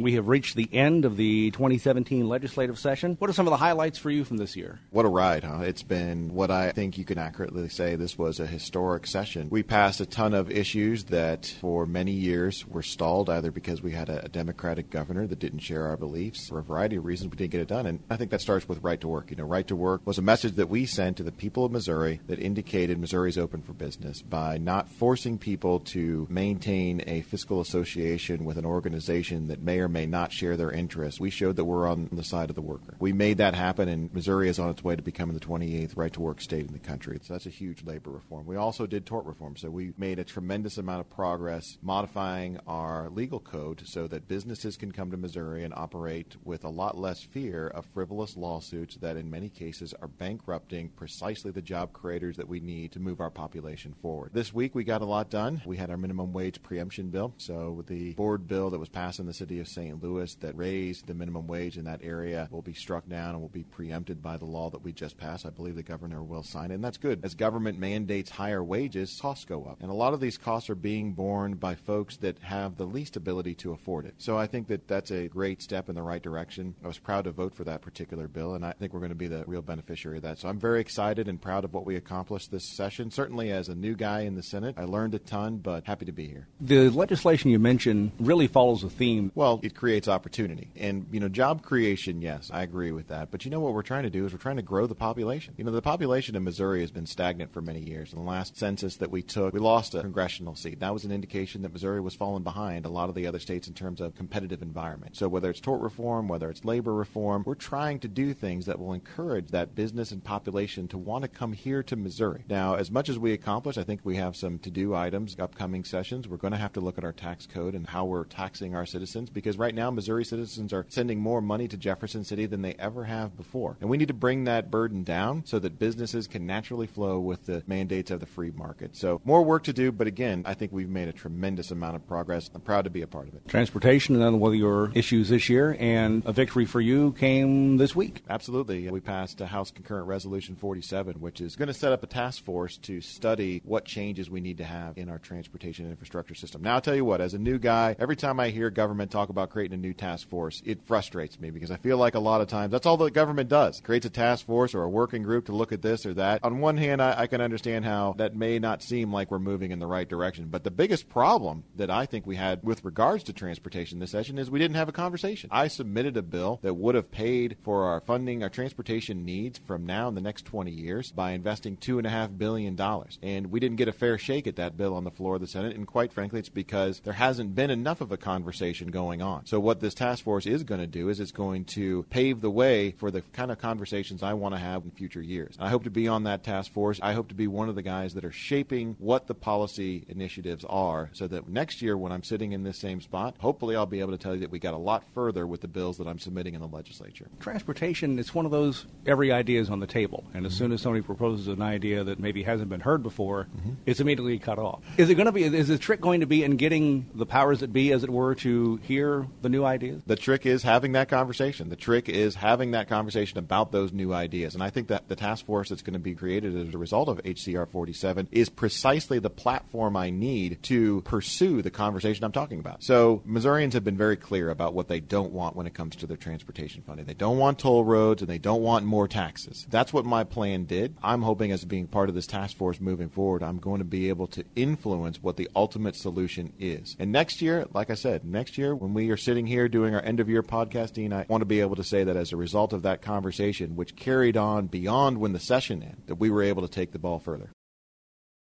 We have reached the end of the 2017 legislative session. What are some of the highlights for you from this year? What a ride, huh? It's been what I think you can accurately say this was a historic session. We passed a ton of issues that for many years were stalled, either because we had a Democratic governor that didn't share our beliefs. For a variety of reasons, we didn't get it done. And I think that starts with right to work. Right to work was a message that we sent to the people of Missouri that indicated Missouri's open for business by not forcing people to maintain a fiscal association with an organization that may or may not share their interests. We showed that we're on the side of the worker. We made that happen, and Missouri is on its way to becoming the 28th right-to-work state in the country. So that's a huge labor reform. We also did tort reform, so we made a tremendous amount of progress modifying our legal code so that businesses can come to Missouri and operate with a lot less fear of frivolous lawsuits that in many cases are bankrupting precisely the job creators that we need to move our population forward. This week we got a lot done. We had our minimum wage preemption bill, so the board bill that was passed in the city of St. Louis that raised the minimum wage in that area will be struck down and will be preempted by the law that we just passed. I believe the governor will sign it, and that's good. As government mandates higher wages, costs go up. And a lot of these costs are being borne by folks that have the least ability to afford it. So I think that that's a great step in the right direction. I was proud to vote for that particular bill, and I think we're going to be the real beneficiary of that. So I'm very excited and proud of what we accomplished this session. Certainly as a new guy in the Senate, I learned a ton, but happy to be here. The legislation you mentioned really follows a theme. Well, it creates opportunity. And, job creation, yes, I agree with that. But what we're trying to do is we're trying to grow the population. The population in Missouri has been stagnant for many years. In the last census that we took, we lost a congressional seat. That was an indication that Missouri was falling behind a lot of the other states in terms of competitive environment. So whether it's tort reform, whether it's labor reform, we're trying to do things that will encourage that business and population to want to come here to Missouri. Now, as much as we accomplish, I think we have some to-do items, upcoming sessions. We're going to have to look at our tax code and how we're taxing our citizens, because right now Missouri citizens are sending more money to Jefferson City than they ever have before. And we need to bring that burden down so that businesses can naturally flow with the mandates of the free market. So more work to do, but again, I think we've made a tremendous amount of progress. I'm proud to be a part of it. Transportation, another one of your issues this year, and a victory for you came this week. Absolutely. We passed House Concurrent Resolution 47, which is going to set up a task force to study what changes we need to have in our transportation infrastructure system. Now, I'll tell you what, as a new guy, every time I hear government talk about creating a new task force, it frustrates me because I feel like a lot of times that's all the government does. It creates a task force or a working group to look at this or that. On one hand, I can understand how that may not seem like we're moving in the right direction, but the biggest problem that I think we had with regards to transportation this session is we didn't have a conversation. I submitted a bill that would have paid for our funding, our transportation needs from now in the next 20 years by investing $2.5 billion. And we didn't get a fair shake at that bill on the floor of the Senate, and quite frankly, it's because there hasn't been enough of a conversation going on. So what this task force is going to do is it's going to pave the way for the kind of conversations I want to have in future years. I hope to be on that task force. I hope to be one of the guys that are shaping what the policy initiatives are so that next year when I'm sitting in this same spot, hopefully I'll be able to tell you that we got a lot further with the bills that I'm submitting in the legislature. Transportation, it's one of those, every idea is on the table. And as soon as somebody proposes an idea that maybe hasn't been heard before, it's immediately cut off. Is the trick going to be in getting the powers that be, as it were, to hear the new ideas? The trick is having that conversation. The trick is having that conversation about those new ideas. And I think that the task force that's going to be created as a result of HCR 47 is precisely the platform I need to pursue the conversation I'm talking about. So Missourians have been very clear about what they don't want when it comes to their transportation funding. They don't want toll roads and they don't want more taxes. That's what my plan did. I'm hoping as being part of this task force moving forward, I'm going to be able to influence what the ultimate solution is. And next year, like I said, next year when we are sitting here doing our end-of-year podcasting, I want to be able to say that as a result of that conversation, which carried on beyond when the session ended, that we were able to take the ball further.